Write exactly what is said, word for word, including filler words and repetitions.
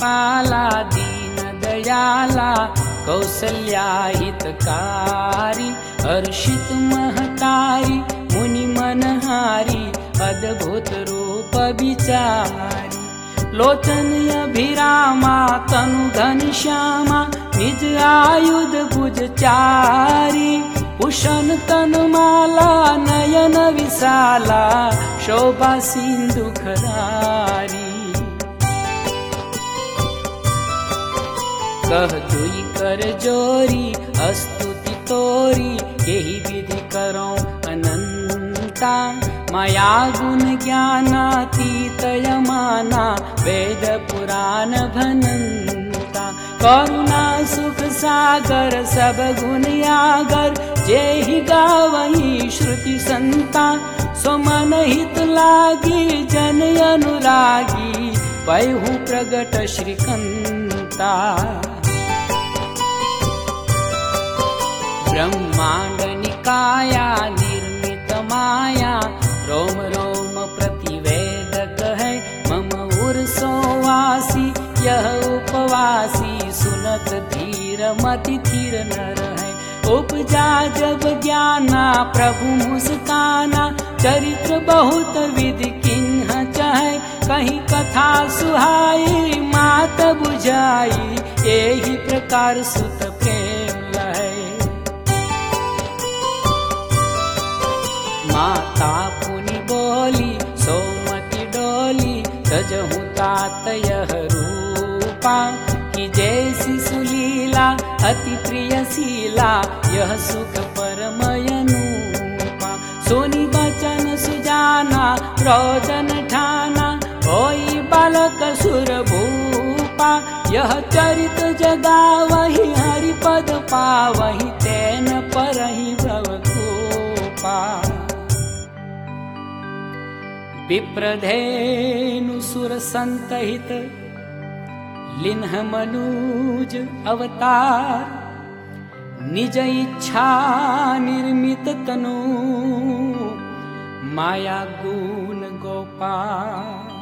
कृपाला दीन दयाला कौसल्या हितकारी हर्षित महतारी मुनि मनहारी अद्भुत रूप विचारी लोचन अभिरामा तनु घन श्यामा निज आयुध भुज चारी भूषण तनुमाला नयन विशाला शोभा सिंधु खरारी कह दुई कर जोरी स्तुति तोरी यही विधि करो अनंता माया गुण ज्ञानातीत यमाना वेद पुराण भनंता करुणा सुख सागर सब गुण यागर जेहि गावहि श्रुति संता सो मन हित लागी जन अनुरागी पयहु प्रगट श्रीकंता ब्रह्मांड निकाया निर्मित माया रोम रोम प्रतिवेदक है मम उर्सोवासी यह उपवासी सुनत धीर मति थीर न रहे उपजा जब ज्ञाना प्रभु मुस्काना चरित्र बहुत विधि किन्ह चाहे कहीं कथा सुहाई मात बुझाई यही प्रकार सुत प्रेम लहे माता पुनि बोली सोमति डोली सजहु तात यह रूपा कि जैसी सुलीला अति प्रिय शीला यह सुख परमयनूपा सोनी बचन सुजाना रोदन ठाना होई बालक सुर भूपा यह चरित जगा वही हरिपद पावहि तेन परहि भवकोपा विप्रधेनु सुर संतहित लिन्ह मनुज अवतार निज इच्छा निर्मित तनु माया गुण गोपाल